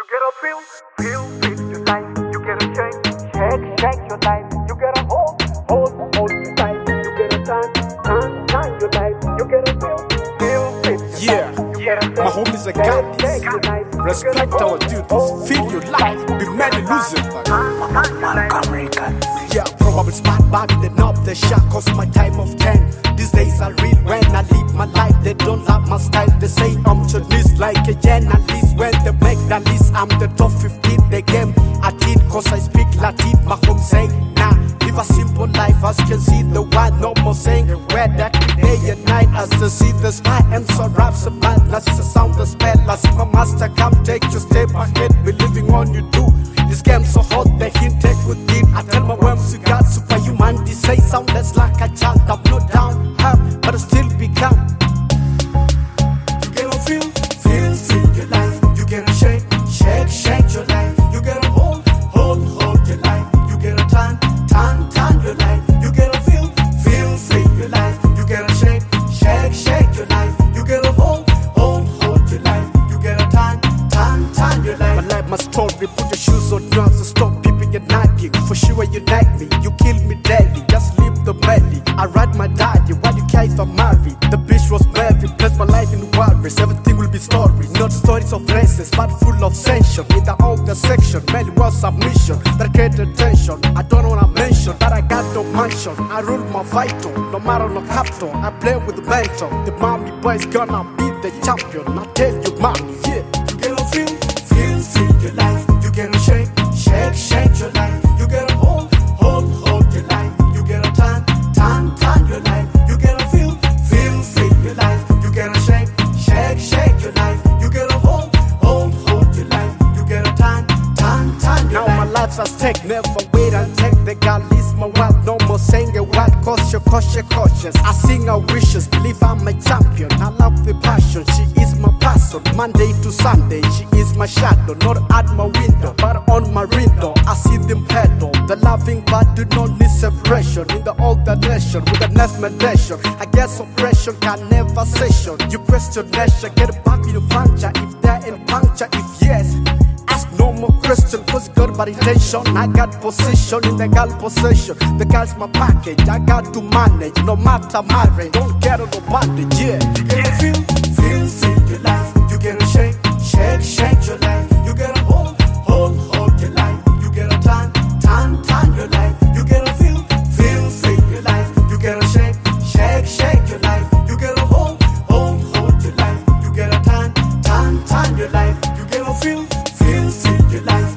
get a feel your life. You get a shake your life. You get a hold your life. You get a turn your life. You get a feel Yeah, my homies are goddess. Respect our duties, feel your life. Be many losing. Yeah, probably smart body, they knob the shot, cause my time of 10. These days are real when I live my life. They don't like my style, they say I'm Chinese like a journalist. When they make the list, I'm the top 15. The game I did, cause I speak Latin. My home say, nah, live a simple life. As you can see the word, no more saying where that day and night. As to see the sky and so raps a man. As the sound the spell, as if my master come take your step ahead. Believing on you do. This game so hot, the hint take within. I tell my worms you got superhuman. They say sound less like a child. I'm not down, but I still become. You get a feel your life. You get a shake your life. You get a hold your life. You get a turn your life. You get a feel your life. You get a shake your life. You get a hold your life. You get a turn your life. My life, my story. Put your shoes on drums and stop peeping and nagging. For sure you nag me, you kill me daily. Just leave the belly. I ride my daddy. Why you care if I'm married? The bitch was married. Place my life in worries. Everything will be stories, not stories of races, but full of censure. In the older section, many was submission that created tension. I don't wanna mention that I got no mansion. I rule my vital, no matter no capital. I play with the mentor. The mommy boy's gonna be the champion. I tell you, mommy, yeah. You get a feel your life. You get a shake your life. You get a hold your life. You get a turn your life. You get a feel your life. You get a shake your life. You get a hold your life. You get a turn your life. Now my life's at stake, never wait and take the God leads my wild. No more saying a word, cautious. I sing our wishes, believe I'm a champion. I love the passion, she is my passion. Monday to Sunday, she is my shadow. Not at my window, but on my window. I see them pedal. The loving but do not need separation. In the older nation, with the next meditation. I guess oppression can never session. You question nation, get back in the future. If they're in puncture, if yes, ask no more question, cause God by intention. I got position in the girl possession. The girl's my package, I got to manage. No matter marriage, don't get on the bondage, yeah. You get a feel your life. You get a shake your life. You get a hold your life. You get a turn your life. You get a feel your life. You get a shake your life. You get a hold your life. You get a turn your life. You get a feel your life.